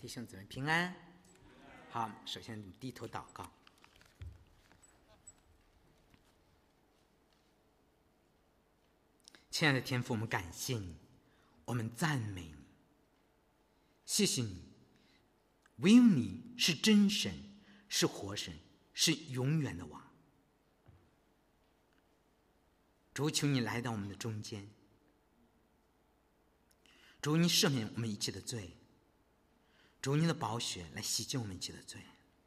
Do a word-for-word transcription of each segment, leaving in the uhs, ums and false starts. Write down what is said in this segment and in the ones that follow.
弟兄姊妹平安。好，首先低头祷告。亲爱的天父，我们感谢你，我们赞美你，谢谢你，唯有你是真神，是活神，是永远的王。主，求你来到我们的中间，主，你赦免我们一切的罪，主，你的宝血来洗净我们一切的罪。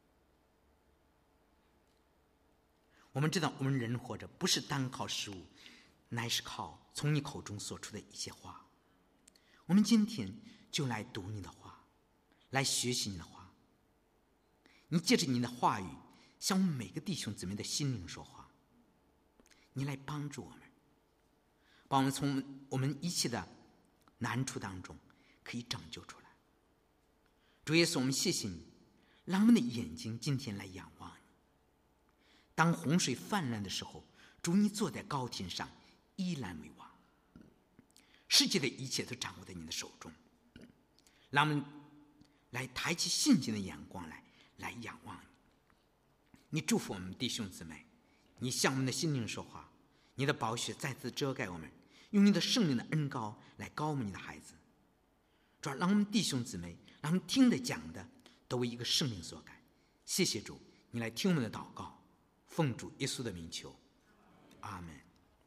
我们知道我们人活着不是单靠食物，乃是靠从你口中所出的一些话。我们今天就来读你的话，来学习你的话。你借着你的话语向我们每个弟兄姊妹的心灵说话，你来帮助我们，把我们从我们一切的难处当中可以拯救出来。主耶稣，我们谢谢你，让我们的眼睛今天来仰望你。当洪水泛滥的时候，主，你坐在高天上依然为王，世界的一切都掌握在你的手中。让我们来抬起信心的眼光来来仰望你。你祝福我们弟兄姊妹，你向我们的心灵说话，你的宝血再次遮盖我们，用你的圣灵的恩膏来膏抹你的孩子。主，让我们弟兄姊妹，让我们听的讲的都为一个圣灵所改。谢谢主，你来听我们的祷告，奉主耶稣的名求，阿们。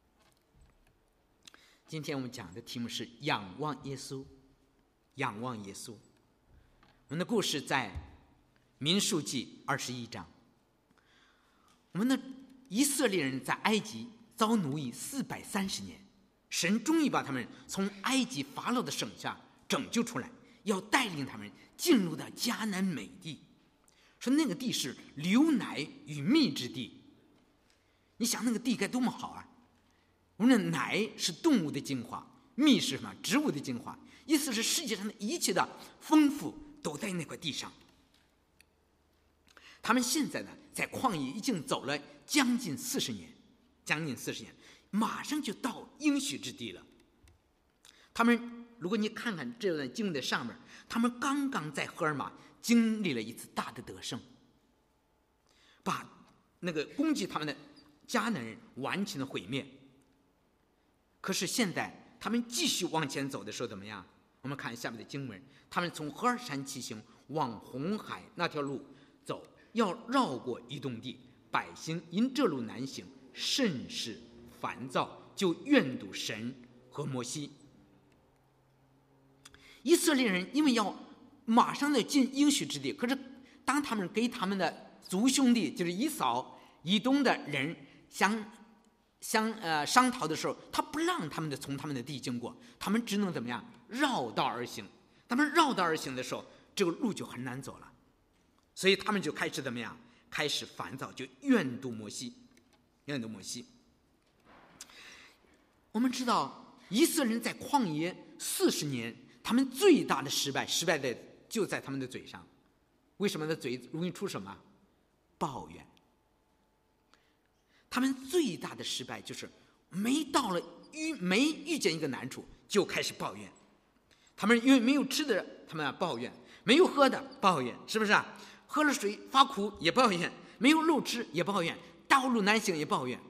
今天我们讲的题目是仰望耶稣，仰望耶稣。我们的故事在民数记二十一章。我们的以色列人在埃及遭奴役四百三十年，神终于把他们从埃及法老的手下拯救出来，要带领他们进入到迦南美地。说那个地是流奶与蜜之地。你想那个地该多么好啊！我们的奶是动物的精华，蜜是什么？植物的精华。意思是世界上的一切的丰富都在那块地上。他们现在呢，在旷野已经走了将近四十年，将近四十年，马上就到应许之地了。他们，如果你看看这段经文的上面，他们刚刚在荷尔玛经历了一次大的得胜，把那个攻击他们的迦南人完全的毁灭。可是现在他们继续往前走的时候怎么样？我们看下面的经文，他们从何尔山起行，往红海那条路走，要绕过以东地，百姓因这路难行，甚是烦躁，就怨妒神和摩西。以色列人因为要马上的进应许之地，可是当他们给他们的族兄弟，就是以扫以东的人相相呃商讨的时候，他不让他们的从他们的地经过，他们只能怎么样？绕道而行。他们绕道而行的时候，这个路就很难走了，所以他们就开始怎么样？开始烦躁，就怨妒摩西，怨妒摩西。我们知道以色列人在旷野四十年，他们最大的失败，失败的就在他们的嘴上。为什么呢？嘴容易出什么？抱怨。他们最大的失败就是没到了遇没遇见一个难处就开始抱怨。他们因为没有吃的，他们抱怨；没有喝的抱怨，是不是啊？喝了水发苦也抱怨，没有肉吃也抱怨，道路难行也抱怨。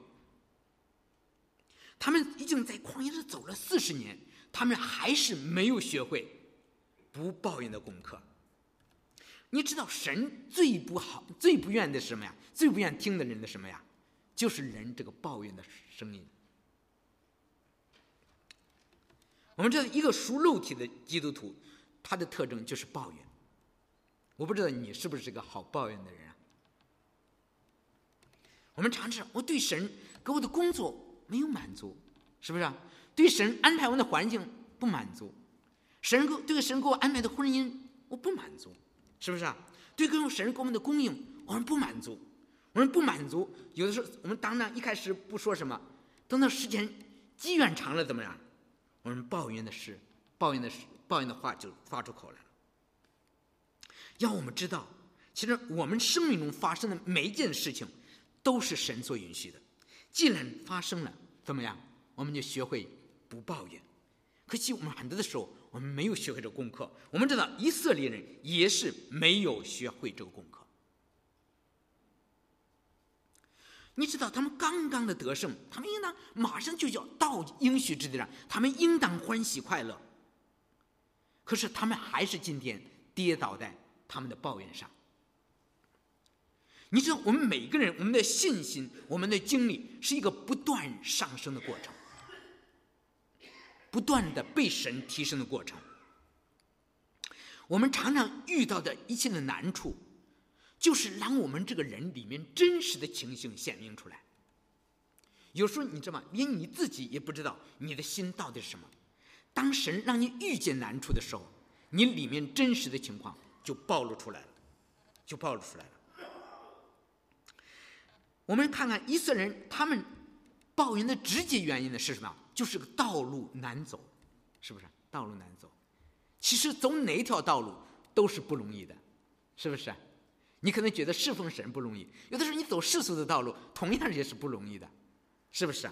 他们已经在旷野上走了四十年，他们还是没有学会不抱怨的功课。你知道神最不好、最不愿的是什么呀？最不愿听的人的什么呀？就是人这个抱怨的声音。我们知道一个属肉体的基督徒，他的特征就是抱怨。我不知道你是不是个好抱怨的人啊？我们常常我对神给我的工作没有满足，是不是啊？对神安排我的环境不满足，神给对神给我安排的婚姻我不满足，是不是啊？对神给我们的供应我们不满足，我们不满足。有的时候我们当然一开始不说什么，等到时间积怨长了怎么样？我们抱怨的事，抱怨的事，抱怨的话就发出口来了。要我们知道，其实我们生命中发生的每一件事情都是神所允许的。既然发生了，怎么样？我们就学会不抱怨。可惜我们很多的时候， 我们没有学会这个功课。我们知道以色列人也是没有学会这个功课。你知道他们刚刚的得胜，他们应当马上就要到应许之地上，他们应当欢喜快乐。可是他们还是今天跌倒在他们的抱怨上。你知道我们每个人，我们的信心，我们的经历是一个不断上升的过程，不断的被神提升的过程。我们常常遇到的一切的难处，就是让我们这个人里面真实的情形显明出来。有时候你知道吗？连你自己也不知道你的心到底是什么。当神让你遇见难处的时候，你里面真实的情况就暴露出来了，就暴露出来了。我们看看以色列人，他们抱怨的直接原因呢是什么？就是个道路难走，是不是？道路难走。其实走哪条道路都是不容易的，是不是？你可能觉得侍奉神不容易，有的时候你走世俗的道路同样也是不容易的，是不是？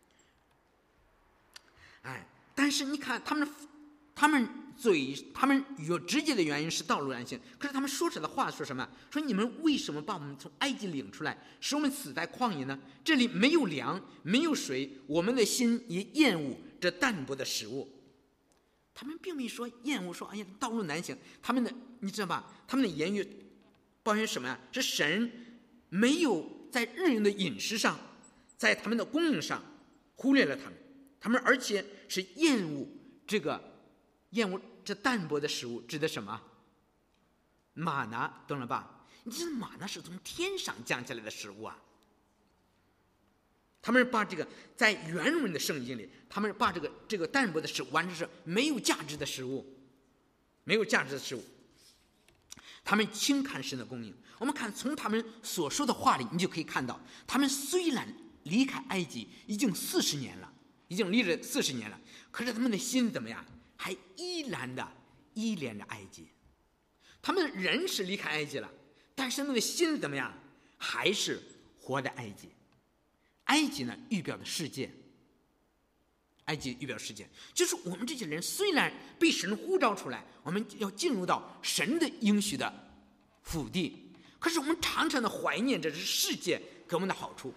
哎，但是你看他们他们嘴他们有直接的原因是道路难行，可是他们说出来的话说什么？说你们为什么把我们从埃及领出来，使我们死在旷野呢？这里没有粮，没有水，我们的心也厌恶这淡薄的食物。他们并没说厌恶，说哎呀道路难行。他们的你知道吧？他们的言语抱怨什么呀？是神没有在日用的饮食上，在他们的供应上忽略了他们，他们而且是厌恶这个厌恶这淡薄的食物，指的什么？玛拿，懂了吧？你知道玛拿是从天上降下来的食物啊。他们把这个在原文的圣经里，他们把这个这个淡薄的食物完全是没有价值的食物，没有价值的食物。他们轻看神的供应。我们看从他们所说的话里，你就可以看到，他们虽然离开埃及已经四十年了，已经离了四十年了，可是他们的心怎么样？还依然的依恋着埃及。他们人是离开埃及了，但是他们的心怎么样？还是活在埃及。埃及呢，预表的世界。埃及预表世界，就是我们这些人虽然被神呼召出来，我们要进入到神的应许的府地，可是我们常常的怀念着这世界给我们的好处。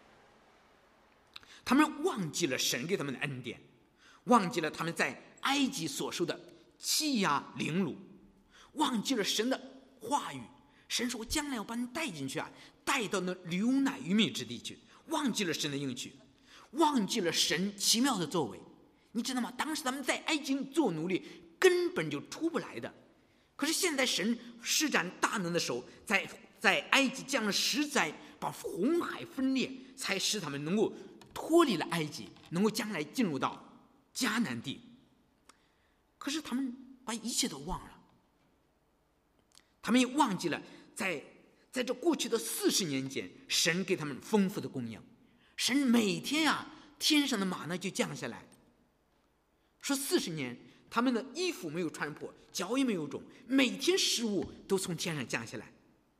他们忘记了神给他们的恩典，忘记了他们在埃及所受的欺压凌辱，忘记了神的话语。神说我将来要把你带进去啊，带到那流奶与蜜之地去。忘记了神的应许，忘记了神奇妙的作为。你知道吗？当时他们在埃及做奴隶根本就出不来的，可是现在神施展大能的手，在在埃及降了十灾，把红海分裂，才使他们能够脱离了埃及，能够将来进入到迦南地。可是他们把一切都忘了，他们也忘记了在在这过去的四十年间，神给他们丰富的供应。神每天啊，天上的玛纳就降下来。说四十年，他们的衣服没有穿破，脚也没有肿，每天食物都从天上降下来。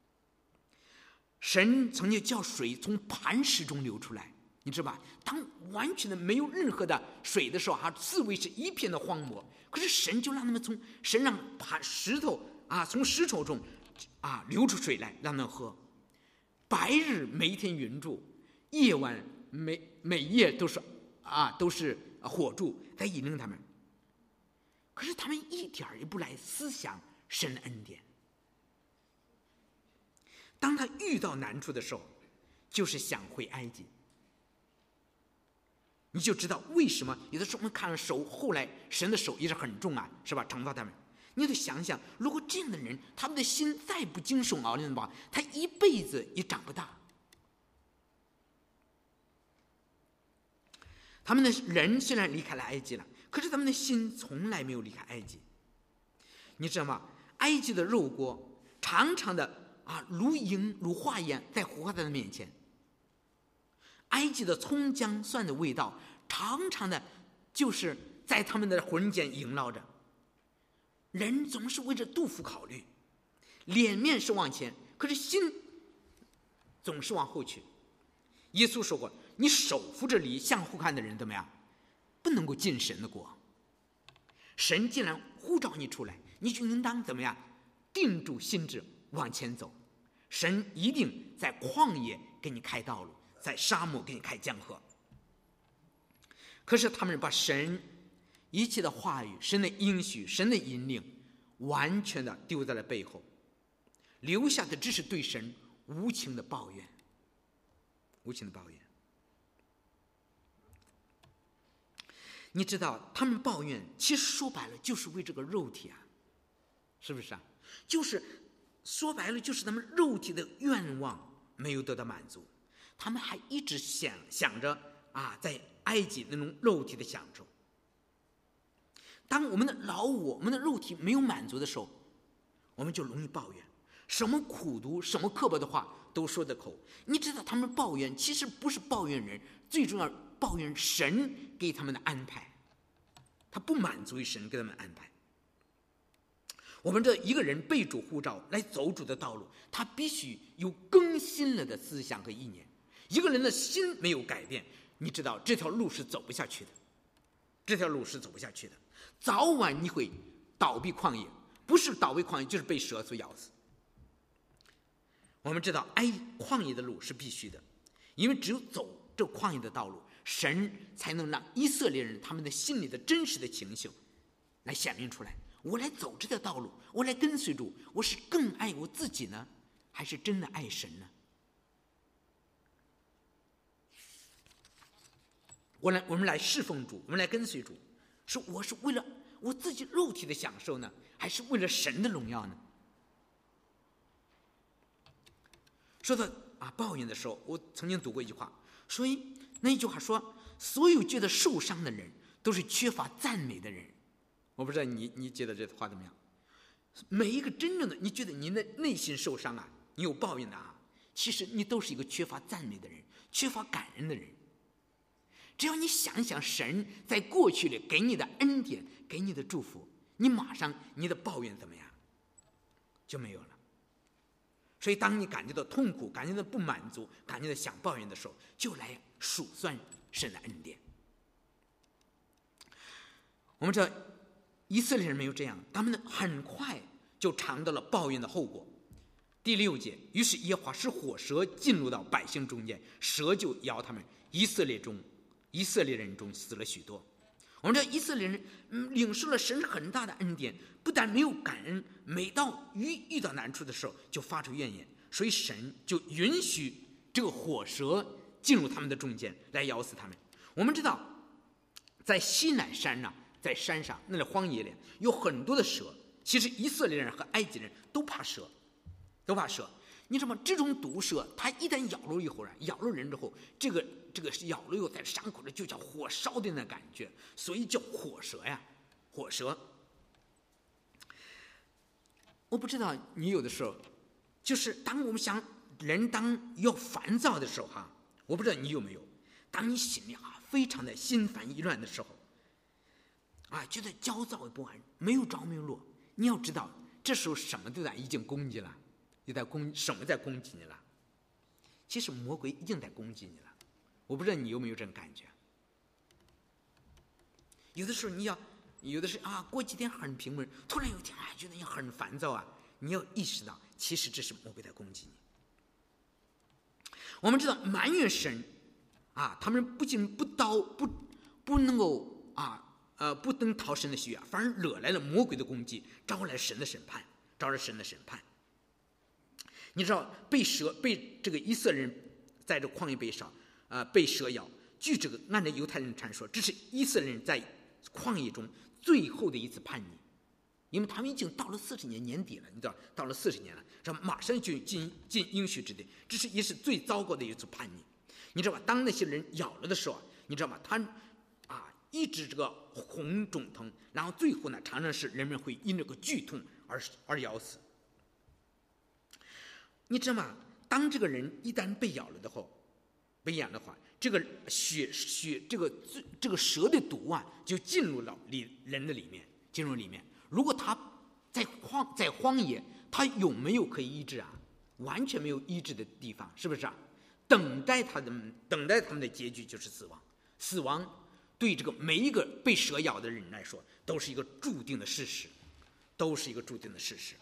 神曾经叫水从磐石中流出来，你知道吧？当完全的没有任何的水的时候，啊，四围是一片的荒漠。可是神就让他们从神让磐石头啊，从石头中啊流出水来，让他们喝。白日每一天云柱，夜晚每每夜都是啊都是火柱在引领他们。可是他们一点也不来思想神的恩典。当他遇到难处的时候，就是想回埃及。你就知道为什么有的时候我们看了手，后来神的手也是很重啊，是吧？惩罚他们。你得想想，如果这样的人，他们的心再不经受熬炼吧，他一辈子也长不大。他们的人虽然离开了埃及了，可是他们的心从来没有离开埃及。你知道吗？埃及的肉锅常常的啊，如萤如画一样在活在他的面前。埃及的葱姜蒜的味道，常常的就是在他们的魂间萦绕着。人总是为着肚腹考虑，脸面是往前，可是心总是往后去。耶稣说过，你手扶着犁向后看的人怎么样？不能够进神的国。 神既然呼召你出来，你就应当怎么样？定住心志往前走。神一定在旷野给你开道路，在沙漠给你开江河。可是他们把神一切的话语、神的应许、神的引领完全的丢在了背后，留下的只是对神无情的抱怨，无情的抱怨。你知道他们抱怨其实说白了就是为这个肉体啊，是不是啊？就是说白了就是他们肉体的愿望没有得到满足，他们还一直想想着啊，在埃及那种肉体的享受。当我们的老我、我们的肉体没有满足的时候，我们就容易抱怨，什么苦毒、什么刻薄的话都说得口。你知道他们抱怨其实不是抱怨人，最重要抱怨神给他们的安排，他不满足于神给他们安排。我们这一个人被主呼召来走主的道路，他必须有更新了的思想和意念。一个人的心没有改变，你知道这条路是走不下去的，这条路是走不下去的。早晚你会倒闭旷野，不是倒闭旷野就是被蛇所咬死。我们知道挨旷野的路是必须的，因为只有走这旷野的道路，神才能让以色列人他们的心里的真实的情形来显明出来。我来走这条道路，我来跟随主，我是更爱我自己呢，还是真的爱神呢？我来，我们来侍奉主，我们来跟随主，是我是为了我自己肉体的享受呢，还是为了神的荣耀呢？说到啊抱怨的时候，我曾经读过一句话，所以那一句话说，所有觉得受伤的人都是缺乏赞美的人。我不知道你你觉得这话怎么样？每一个真正的你觉得你的内心受伤啊，你有抱怨的啊，其实你都是一个缺乏赞美的人，缺乏感恩的人。只要你想想神在过去里给你的恩典，给你的祝福，你马上你的抱怨怎么样就没有了。所以当你感觉到痛苦，感觉到不满足，感觉到想抱怨的时候，就来数算神的恩典。我们知道以色列人没有这样，他们很快就尝到了抱怨的后果。第六节，于是耶和华使火蛇进入到百姓中间，蛇就咬他们，以色列中以色列人中死了许多。我们知道以色列人、嗯、领受了神很大的恩典，不但没有感恩，每到遇遇到难处的时候就发出怨言，所以神就允许这个火蛇进入他们的中间来咬死他们。我们知道在西乃山上、啊在山上那里荒野里有很多的蛇，其实以色列人和埃及人都怕蛇，都怕蛇。你知道吗？这种毒蛇它一旦咬了一会儿、啊、咬了人之后，这个这个咬了以后在伤口里就叫火烧的那感觉，所以叫火蛇呀，火蛇。我不知道你有的时候就是当我们想人当要烦躁的时候哈、啊，我不知道你有没有，当你心里啊非常的心烦意乱的时候啊，觉得焦躁不安，没有着没有落，你要知道这时候什么都在已经攻击了，就在攻什么在攻击你了？其实魔鬼已经在攻击你了。我不知道你有没有这种感觉？有的时候你要，有的是啊，过几天很平稳，突然有一天啊，觉得你很烦躁啊，你要意识到，其实这是魔鬼在攻击你。我们知道埋怨神啊，他们不仅不刀不不能够啊。呃，不能讨神的喜悦，反而惹来了魔鬼的攻击，招来神的审判，招来神的审判。你知道被蛇被这个以色列人在这旷野被杀，呃，被蛇咬。据这个按照犹太人传说，这是以色列人在旷野中最后的一次叛逆，因为他们已经到了四十年年底了，你知道，到了四十年了，这马上就进进应许之地，这是也是最糟糕的一次叛逆。你知道吧？当那些人咬了的时候，你知道吗？他啊。一直这个红肿疼，然后最后呢，常常是人们会因这个剧痛而而咬死。你知道吗？当这个人一旦被咬了的后，被咬的话，这个血血这个这个蛇的毒啊，就进入到里人的里面，进入里面。如果他在荒在荒野，他有没有可以医治啊？完全没有医治的地方，是不是啊？等待他的等待他们的结局就是死亡，死亡。 对这个每一个被蛇咬的人来说，都是一个注定的事实，都是一个注定的事实。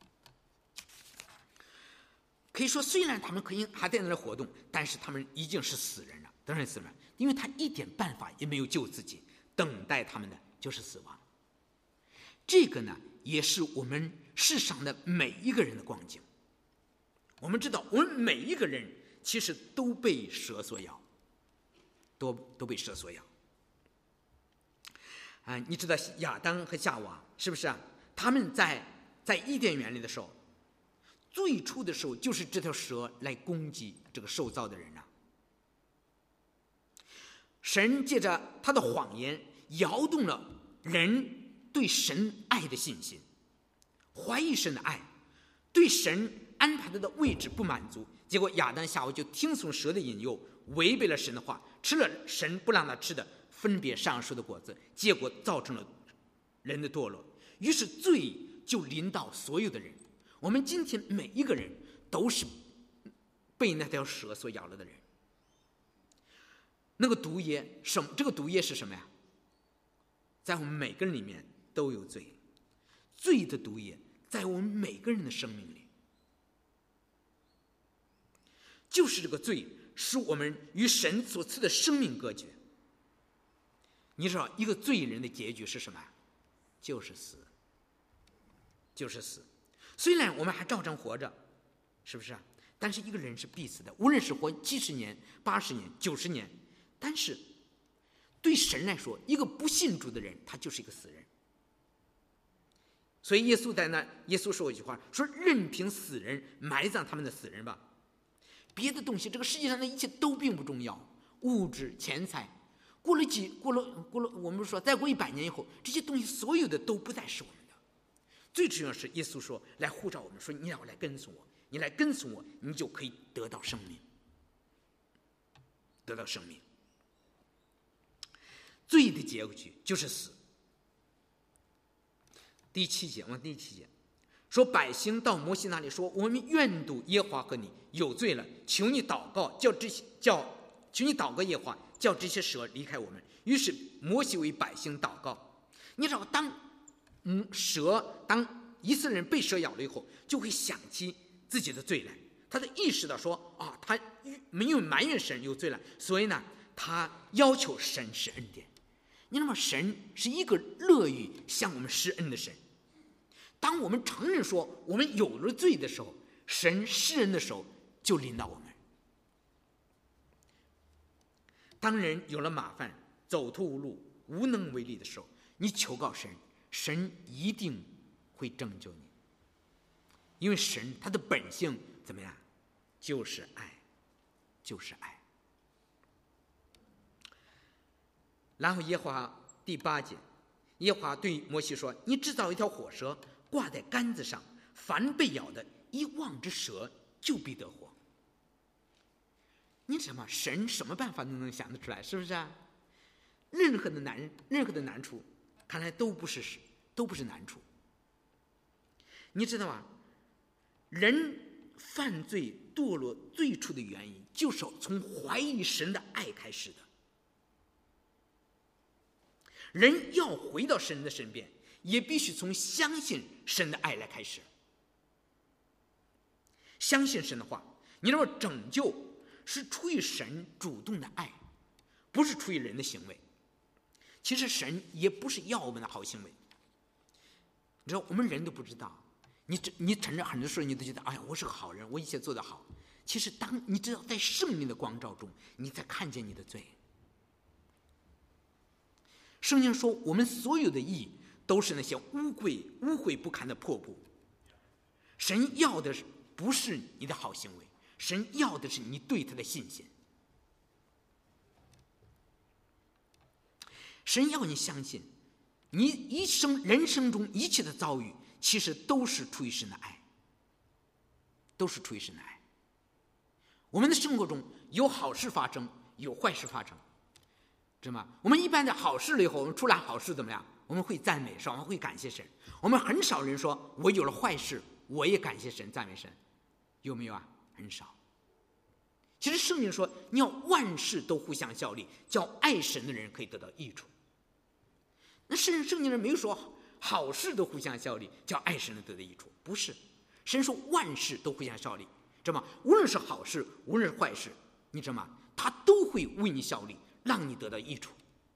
可以说，虽然他们可以还在那里活动，但是他们已经是死人了，当然死人，因为他一点办法也没有救自己，等待他们的就是死亡。这个呢，也是我们世上的每一个人的光景。我们知道，我们每一个人其实都被蛇所咬，都都被蛇所咬。啊，你知道亚当和夏娃是不是啊？他们在在伊甸园里的时候，最初的时候就是这条蛇来攻击这个受造的人啊。神借着他的谎言摇动了人对神爱的信心，怀疑神的爱，对神安排他的位置不满足，结果亚当夏娃就听从蛇的引诱，违背了神的话，吃了神不让他吃的分别善恶树的果子，结果造成了人的堕落，于是罪就临到所有的人。我们今天每一个人都是被那条蛇所咬了的人。那个毒液，什么？这个毒液是什么呀？在我们每个人里面都有罪，罪的毒液在我们每个人的生命里，就是这个罪使我们与神所赐的生命隔绝。你知道一个罪人的结局是什么？就是死，就是死。虽然我们还照常活着，是不是啊？但是一个人是必死的，无论是活七十年、八十年、九十年，但是对神来说，一个不信主的人，他就是一个死人。所以耶稣在那，耶稣说一句话，说任凭死人埋葬他们的死人吧。别的东西，这个世界上的一切都并不重要，物质、钱财，过了几，过了过了，我们说再过一百年以后，这些东西所有的都不再是我们的。最重要是耶稣说来呼召我们，说你要来跟从我，你来跟从我，你就可以得到生命，得到生命。罪的结局就是死。第七节，往第七节说，百姓到摩西那里说，我们愿赌耶和华和你有罪了，求你祷告，叫这些叫求你祷告耶和华，叫这些蛇离开我们。于是摩西为百姓祷告。你知道，当嗯蛇当以色列人被蛇咬了以后，就会想起自己的罪来，他的意识到说啊，他没有埋怨神有罪了，所以呢，他要求神施恩典。你知道吗？神是一个乐于向我们施恩的神。当我们承认说我们有了罪的时候，神施恩的时候就临到我们。当人有了麻烦，走投无路，无能为力的时候，你求告神，神一定会拯救你。因为神他的本性怎么样？就是爱，就是爱。然后耶和华第八节，耶和华对摩西说，你制造一条火蛇，挂在杆子上，凡被咬的一望之蛇就必得活。你知道吗？神什么办法都能想得出来，是不是啊？任何的难任何的难处看来都不是都不是难处。你知道吗？人犯罪堕落最初的原因就是从怀疑神的爱开始的。人要回到神的身边，也必须从相信神的爱来开始。相信神的话，你认为拯救是出于神主动的爱，不是出于人的行为。其实神也不是要我们的好行为。你知道，我们人都不知道，你你承认很多时候你都觉得，哎呀，我是个好人，我一切做得好。其实当你知道在圣灵的光照中，你才看见你的罪。圣经说，我们所有的义都是那些污秽污秽不堪的破布。神要的不是你的好行为，神要的是你对他的信心。神要你相信，你一生人生中一切的遭遇，其实都是出于神的爱，都是出于神的爱。我们的生活中有好事发生，有坏事发生。知道吗？我们一般的好事了以后，我们出来好事怎么样？我们会赞美神，我们会感谢神。我们很少人说我有了坏事，我也感谢神、赞美神，有没有啊？很少。 其实圣经说，你要万事都互相效力，叫爱神的人可以得到益处。那圣圣经人没有说好事都互相效力，叫爱神的得到益处，不是。神说万事都互相效力，知道吗？无论是好事，无论是坏事，你知道吗？他都会为你效力，让你得到益处。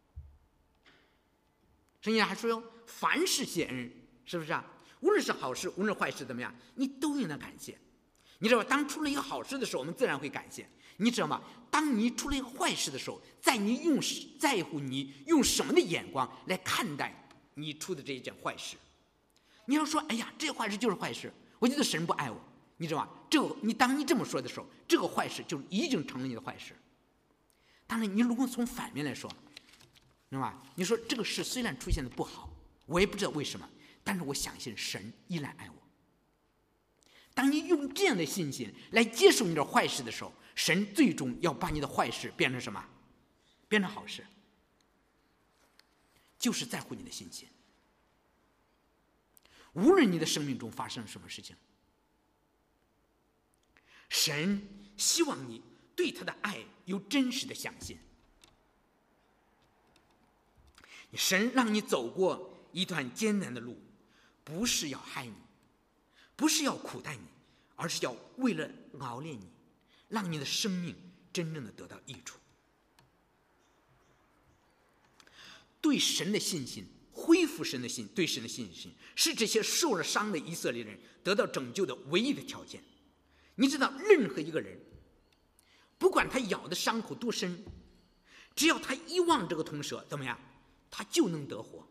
圣经还说哟，凡事谢恩，是不是啊？无论是好事，无论是坏事，怎么样，你都应当感谢。你知道吧？当出了一个好事的时候，我们自然会感谢。你知道吗？当你出了一个坏事的时候，在你用在乎你用什么的眼光来看待你出的这一件坏事。你要说，哎呀，这坏事就是坏事，我觉得神不爱我，你知道吗？这个你当你这么说的时候，这个坏事就已经成了你的坏事。当然，你如果从反面来说，知道吗？你说这个事虽然出现的不好，我也不知道为什么，但是我相信神依然爱我。当你用这样的信心来接受你的坏事的时候，神最终要把你的坏事变成什么？变成好事。就是在乎你的信心。无论你的生命中发生什么事情，神希望你对他的爱有真实的相信。神让你走过一段艰难的路，不是要害你，不是要苦待你，而是要为了熬炼你，让你的生命真正的得到益处。对神的信心，恢复神的信，对神的信心，是这些受了伤的以色列人得到拯救的唯一的条件。你知道，任何一个人，不管他咬的伤口多深，只要他一望这个铜蛇，怎么样，他就能得活。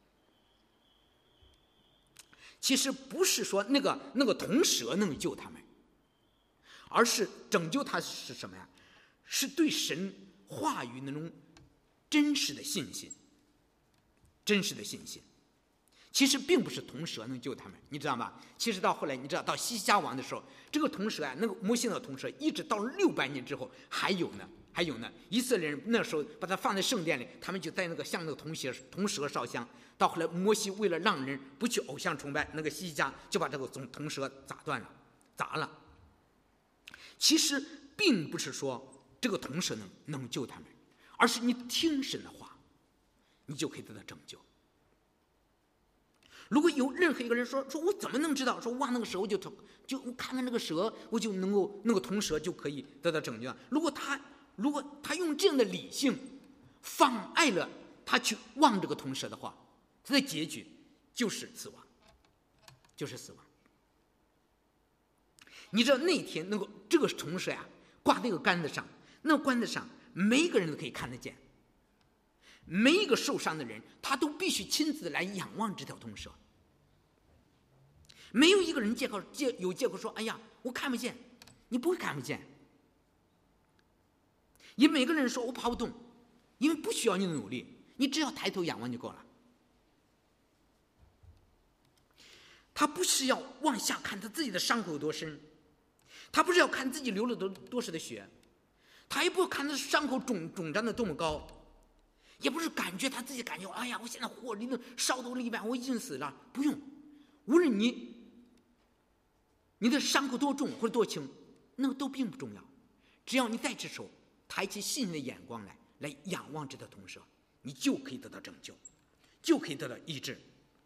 其实不是说那个那个铜蛇能救他们，而是拯救他是什么呀？是对神话语那种真实的信心，真实的信心。其实并不是铜蛇能救他们，你知道吗？其实到后来，你知道到西西家王的时候，这个铜蛇啊，那个摩西的铜蛇，一直到六百年之后还有呢，还有呢。以色列人那时候把它放在圣殿里，他们就在那个向那个铜蛇铜蛇烧香。到后来，摩西为了让人不去偶像崇拜，那个西西家就把这个铜蛇砸断了，砸了。其实并不是说这个铜蛇能能救他们，而是你听神的话，你就可以得到拯救。如果有任何一个人说说我怎么能知道，说望那个蛇我就就我看看那个蛇我就能够那个铜蛇就可以得到拯救。如果他如果他用这样的理性妨碍了他去望这个铜蛇的话，他的结局就是死亡，就是死亡。你知道那天那个这个铜蛇呀，挂在一个杆子上，那个杆子上每一个人都可以看得见，每一个受伤的人他都必须亲自来仰望这条铜蛇。没有一个人借口借有借口说，哎呀，我看不见，你不会看不见。也每个人说我跑不动，因为不需要你的努力，你只要抬头仰望就够了。他不是要往下看他自己的伤口有多深，他不是要看自己流了多多少的血，他也不看他的伤口肿肿胀的多么高，也不是感觉他自己感觉，哎呀，我现在火里头烧到了一半，我已经死了。不用，无论你你的伤口多重或者多轻，那个都并不重要，只要你在这时候抬起信的眼光来，来仰望这条铜蛇，你就可以得到拯救，就可以得到医治。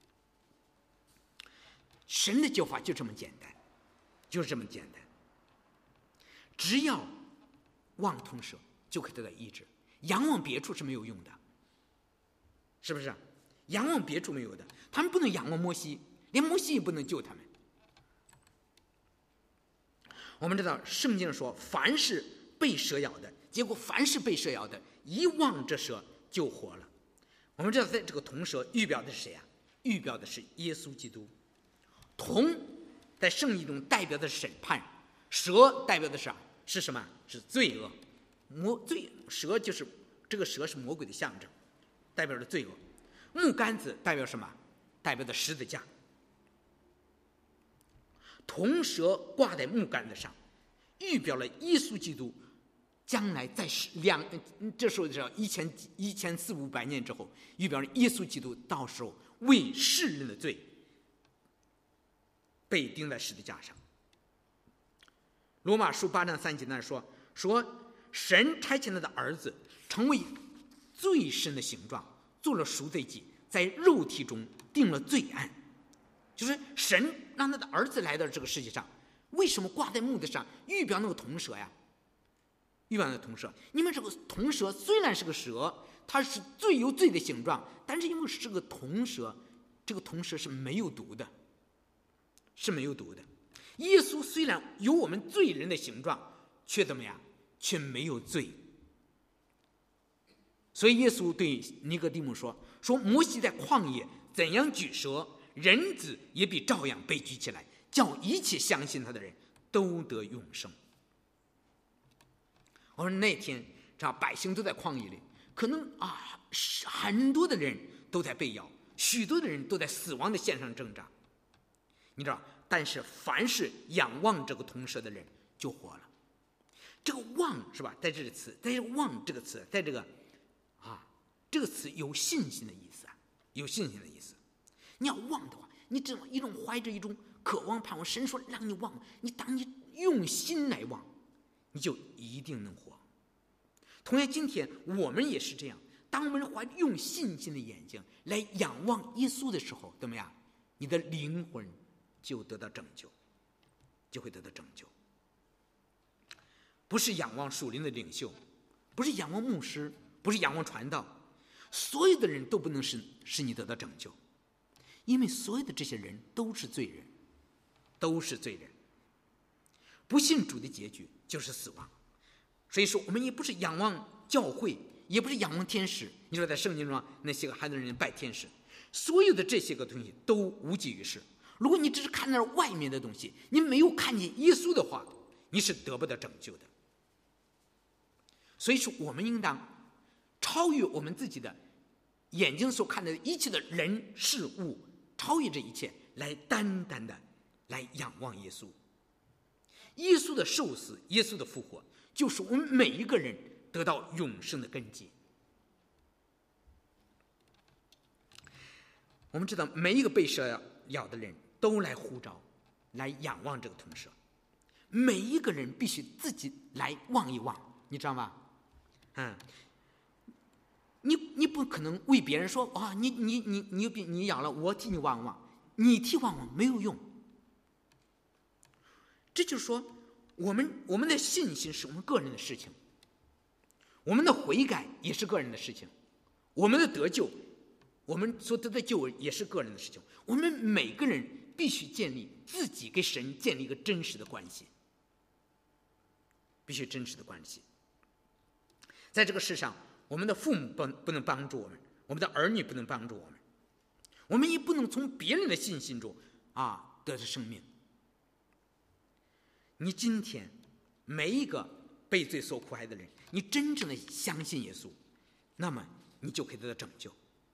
神的救法就这么简单，就是这么简单。只要望铜蛇就可以得到医治，仰望别处是没有用的，是不是？仰望别处没有的，他们不能仰望摩西，连摩西也不能救他们。我们知道圣经说，凡是被蛇咬的，结果凡是被蛇咬的，一望这蛇就活了。我们知道在这个铜蛇预表的是谁啊？预表的是耶稣基督。铜在圣经中代表的是审判，蛇代表的是是什么？是罪恶。魔罪蛇就是这个蛇是魔鬼的象征，代表着罪恶。木杆子代表什么？代表的十字架。铜蛇挂在木杆子上，预表了耶稣基督将来在两这时候是一千一千四五百年之后，预表了耶稣基督到时候为世人的罪被钉在十字架上。罗马书八章三节那说说神差遣他的儿子成为罪身的形状，做了赎罪祭，在肉体中定了罪案。就是神让他的儿子来到这个世界上，为什么挂在木头上预表那个铜蛇呀？预表那个铜蛇，因为这个铜蛇虽然是个蛇，它是最有罪的形状，但是因为是个铜蛇，这个铜蛇是没有毒的，是没有毒的。耶稣虽然有我们罪人的形状，却怎么样？却没有罪。所以耶稣对尼哥底母说：“说摩西在旷野怎样举蛇，人子也必照样被举起来，叫一切相信他的人都得永生。”我说那天，这百姓都在旷野里，可能啊，很多的人都在被咬，许多的人都在死亡的线上挣扎。你知道，但是凡是仰望这个铜蛇的人就活了。这个望是吧？在这个词，在这个望这个词，在这个啊这个词有信心的意思啊，有信心的意思。你要望的话，你这种一种怀着一种渴望盼望，神说让你望，你当你用心来望，你就一定能活。同样，今天我们也是这样，当我们怀着用信心的眼睛来仰望耶稣的时候，怎么样？你的灵魂就得到拯救，就会得到拯救。不是仰望属灵的领袖，不是仰望牧师，不是仰望传道，所有的人都不能使使你得到拯救，因为所有的这些人都是罪人，都是罪人。不信主的结局就是死亡。所以说，我们也不是仰望教会，也不是仰望天使。你说在圣经中那些个还有人拜天使，所有的这些个东西都无济于事。如果你只是看那外面的东西，你没有看见耶稣的话，你是得不到拯救的。所以说，我们应当超越我们自己的眼睛所看到的一切的人事物，超越这一切，来单单的来仰望耶稣。耶稣的受死，耶稣的复活，就是我们每一个人得到永生的根基。我们知道，每一个被蛇咬的人都来呼召，来仰望这个铜蛇。每一个人必须自己来望一望，你知道吗？嗯，你你不可能为别人说啊，你你你你你咬了，我替你望望，你替望望没有用。这就是说，我们我们的信心是我们个人的事情，我们的悔改也是个人的事情，我们的得救，我们所得的救恩也是个人的事情。我们每个人必须建立自己跟神建立一个真实的关系，必须真实的关系。在这个世上，我们的父母不不能帮助我们，我们的儿女不能帮助我们，我们也不能从别人的信心中啊得到生命。你今天每一个被罪所苦害的人，你真正的相信耶稣，那么你就可以得到拯救。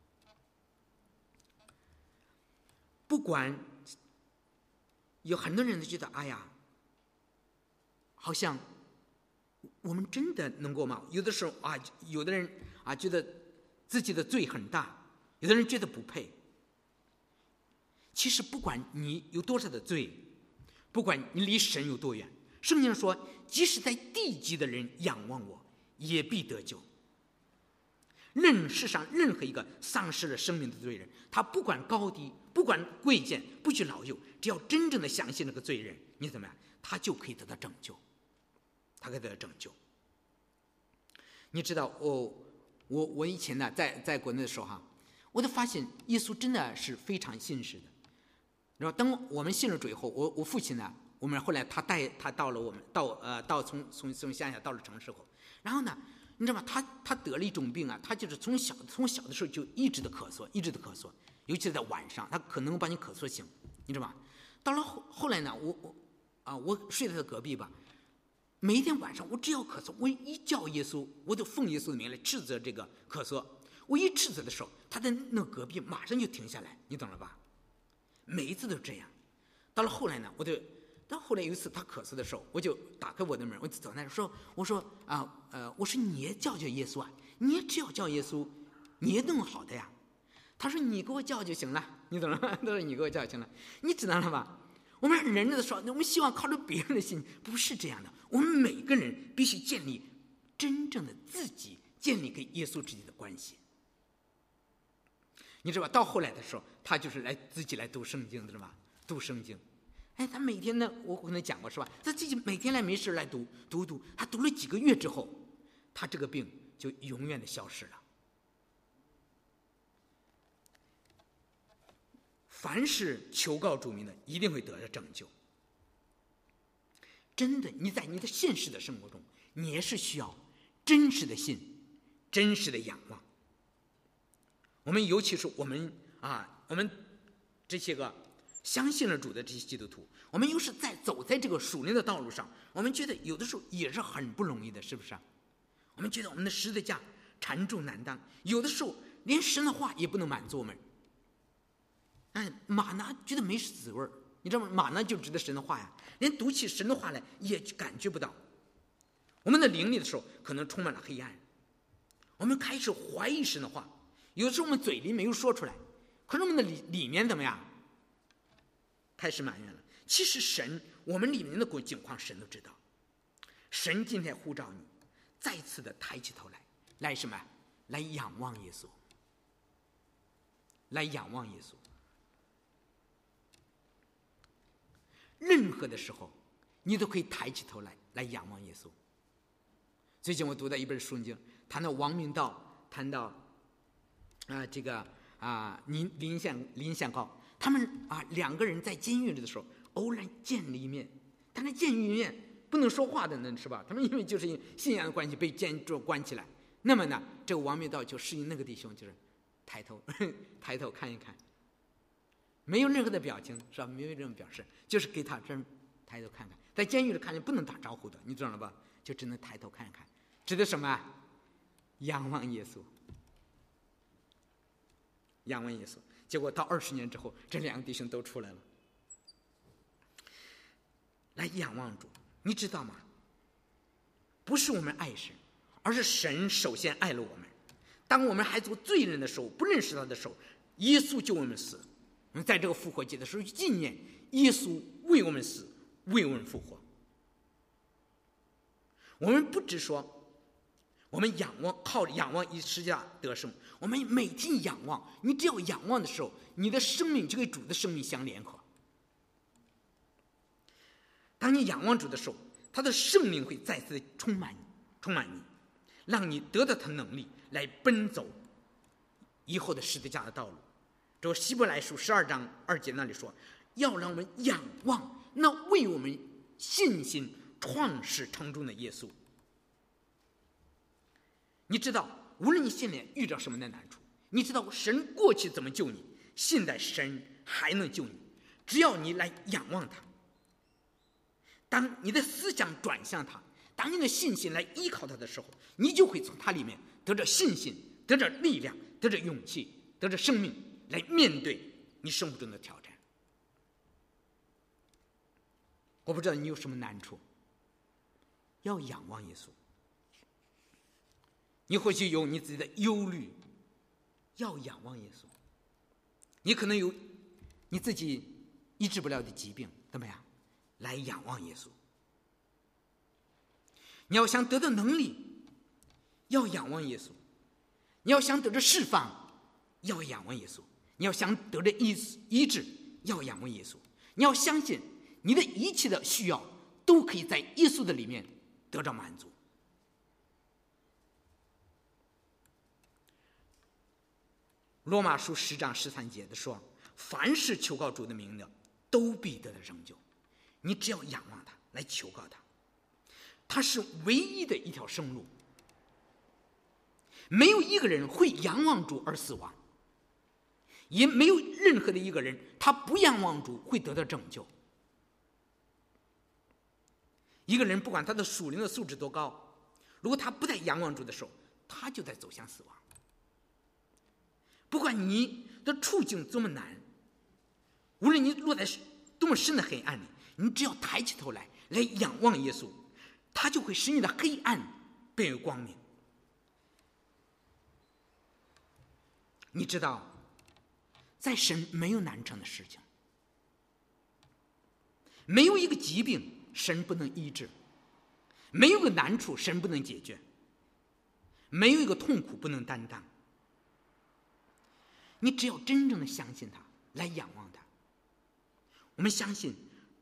不管有很多人都觉得，哎呀，好像我们真的能够吗？有的时候啊，有的人啊觉得自己的罪很大，有的人觉得不配。其实不管你有多少的罪，不管你离神有多远，圣经说，即使在地极的人仰望我，也必得救。任世上任何一个丧失了生命的罪人，他不管高低，不管贵贱，不拘老幼，只要真正的相信那个罪人，你怎么样，他就可以得到拯救，他可以得到拯救。你知道，我我我以前呢，在在国内的时候哈，我都发现耶稣真的是非常信实的。然后等我们信了主以后，我我父亲呢，我们后来他带他到了我们到呃到从从从乡下到了城市后，然后呢，你知道吗？他他得了一种病啊，他就是从小从小的时候就一直的咳嗽，一直的咳嗽，尤其是在晚上，他可能把你咳嗽醒，你知道吗？到了后后来呢，我我啊我睡在他隔壁吧，每一天晚上我只要咳嗽，我一叫耶稣，我就奉耶稣的名来斥责这个咳嗽。我一斥责的时候，他在那隔壁马上就停下来，你懂了吧？每一次都这样。到了后来呢，我就到后来有一次他咳嗽的时候，我就打开我的门，我就走那说，我说啊呃，我说你也叫叫耶稣啊，你也只要叫耶稣，你也弄好的呀。他说你给我叫就行了，你懂了吗？他说你给我叫就行了，你知道了吧？ 我们人的时候，我们希望靠着别人的信，不是这样的。我们每个人必须建立真正的自己，建立跟耶稣之间的关系。你知道吧？到后来的时候，他就是来自己来读圣经的，是吧？读圣经，哎，他每天呢，我跟他讲过，是吧？他自己每天来没事来读读读，他读了几个月之后，他这个病就永远的消失了。凡是求告主名的，一定会得到拯救。真的，你在你的现实的生活中，你也是需要真实的信，真实的仰望。我们尤其是我们啊，我们这些个相信了主的这些基督徒，我们又是在走在这个属灵的道路上，我们觉得有的时候也是很不容易的，是不是？我们觉得我们的十字架缠重难当，有的时候连神的话也不能满足我们。哎，马拿觉得没滋味儿，你知道吗？马拿就知道神的话呀，连读起神的话来也感觉不到。我们的灵里的时候，可能充满了黑暗，我们开始怀疑神的话。有的时候我们嘴里没有说出来，可是我们的里里面怎么样？开始埋怨了。其实神，我们里面的境况，神都知道。神今天呼召你，再次的抬起头来，来什么？来仰望耶稣，来仰望耶稣。任何的时候，你都可以抬起头来，来仰望耶稣。最近我读到一本书经，谈到王明道，谈到啊、呃、这个啊林林宪林宪高，他们啊两个人在监狱里的时候偶然见了一面，但是监狱里面不能说话的呢，是吧？他们因为就是信仰的关系被监住关起来。那么呢，这个王明道就示意那个弟兄就是抬头抬头看一看。没有任何的表情，是吧？没有任何表示，就是给他这抬头看看。在监狱里看见不能打招呼的，你知道了吧？就只能抬头看看，指的什么？仰望耶稣，仰望耶稣。结果到二十年之后，这两个弟兄都出来了，来仰望主。你知道吗？不是我们爱神，而是神首先爱了我们。当我们还做罪人的时候，不认识他的时候，耶稣救我们死。我们在这个复活节的时候纪念耶稣为我们死，为我们复活。我们不只说我们仰望，靠仰望以十字架得胜，我们每天仰望。你只要仰望的时候，你的生命就跟主的生命相联合。当你仰望主的时候，他的生命会再次充满你，充满你，让你得到他能力来奔走以后的十字架的道路。这个希伯来书十二章二节那里说，要让我们仰望那为我们信心创始成终的耶稣。你知道，无论你现在遇到什么的难处，你知道神过去怎么救你，现在神还能救你，只要你来仰望他。当你的思想转向他，当你的信心来依靠他的时候，你就会从他里面得着信心，得着力量，得着勇气，得着生命，来面对你生活中的挑战。我不知道你有什么难处，要仰望耶稣。你或许有你自己的忧虑，要仰望耶稣。你可能有你自己医治不了的疾病，怎么样？来仰望耶稣。你要想得到能力，要仰望耶稣。你要想得到释放，要仰望耶稣。你要想得到医医治，要仰望耶稣。你要相信你的一切的需要都可以在耶稣的里面得到满足。罗马书十章十三节的说，凡是求告主的名的，都必得到拯救。你只要仰望他，来求告他，他是唯一的一条生路。没有一个人会仰望主而死亡，也没有任何的一个人他不仰望主会得到拯救。一个人不管他的属灵的素质多高，如果他不在仰望主的时候，他就在走向死亡。不管你的处境多么难，无论你落在多么深的黑暗里，你只要抬起头来，来仰望耶稣，他就会使你的黑暗变为光明。你知道，在神没有难成的事情。 没有一个疾病神不能医治，没有个难处神不能解决，没有一个痛苦不能担当。你只要真正的相信他，来仰望他，我们相信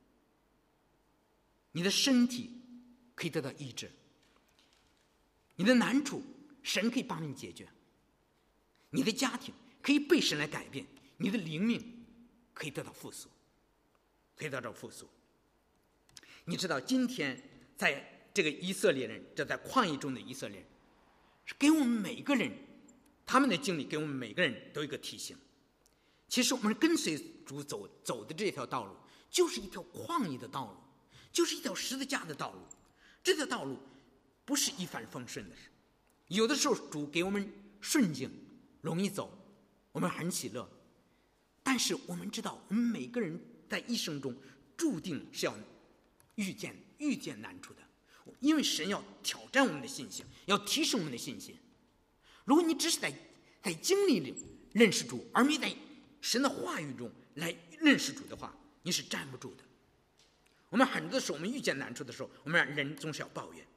你的身体可以得到医治，你的难处神可以帮你解决，你的家庭可以被神来改变，你的灵命可以得到复苏，可以得到复苏。你知道今天在这个以色列人，这在旷野中的以色列人，是给我们每个人，他们的经历给我们每个人都有一个提醒。其实我们跟随主走走的这条道路，就是一条旷野的道路，就是一条十字架的道路。这条道路不是一帆风顺的事，有的时候主给我们顺境，容易走，我们很喜乐。但是我们知道，我们每个人在一生中注定是要遇见遇见难处的，因为神要挑战我们的信心，要提升我们的信心。如果你只是在在经历里认识主，而没在神的话语中来认识主的话，你是站不住的。我们很多的时候，我们遇见难处的时候，我们人总是要抱怨。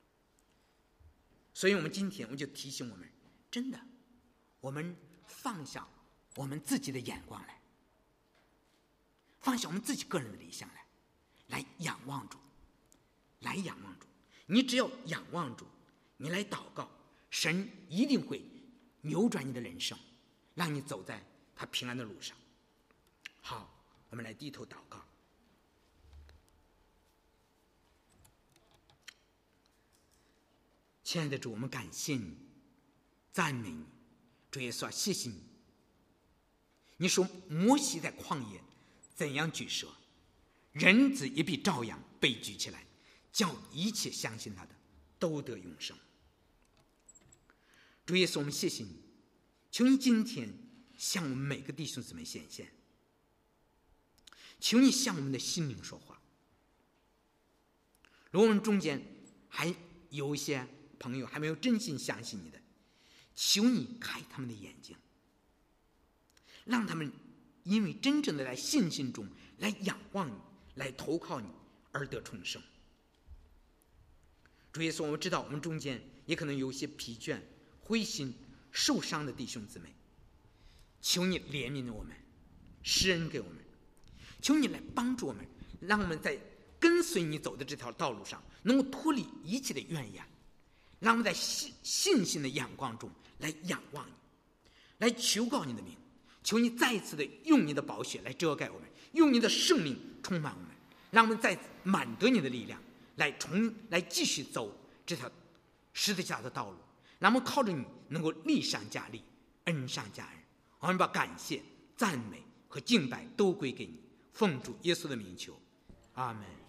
所以我们今天我就提醒我们，真的，我们放下我们自己的眼光来，放下我们自己个人的理想来，来仰望主，来仰望主。你只要仰望主，你来祷告，神一定会扭转你的人生，让你走在他平安的路上。好，我们来低头祷告。亲爱的主，我们感谢你，赞美你。主耶稣啊，谢谢你。你说摩西在旷野怎样举蛇，人子也必照样被举起来，叫一切相信他的都得永生。主耶稣，我们谢谢你，求你今天向我们每个弟兄姊妹显现，求你向我们的心灵说话。如果我们中间还有一些朋友还没有真心相信你的，求你开他们的眼睛，让他们因为真正的在信心中来仰望你，来投靠你，而得重生。主耶稣，我们知道我们中间也可能有一些疲倦、灰心、受伤的弟兄姊妹，求你怜悯我们，施恩给我们，求你来帮助我们，让我们在跟随你走的这条道路上能够脱离一切的怨言，让我们在信心的眼光中来仰望你，来求告你的名。求你再一次的用你的宝血来遮盖我们，用你的圣灵充满我们，让我们再满得你的力量，来重来继续走这条十字架的道路。让我们靠着你能够力上加力，恩上加恩。我们把感谢、赞美和敬拜都归给你，奉主耶稣的名求，阿们。